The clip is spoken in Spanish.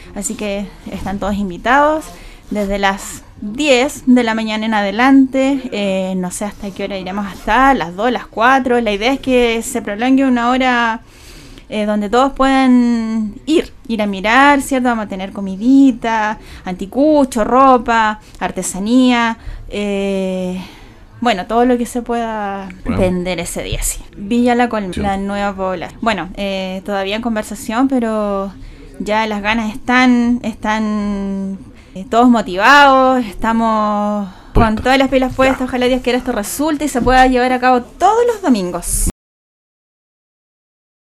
así que están todos invitados desde las 10 de la mañana en adelante. No sé hasta qué hora iremos, hasta las 2, las 4. La idea es que se prolongue una hora donde todos puedan ir a mirar, ¿cierto? Vamos a tener comidita, anticucho, ropa, artesanía, bueno, todo lo que se pueda vender ese día, sí. Villa La Colmena, la nueva población. Bueno, todavía en conversación, pero ya las ganas están todos motivados, estamos con todas las pilas puestas. Ojalá Dios quiera esto resulte y se pueda llevar a cabo todos los domingos.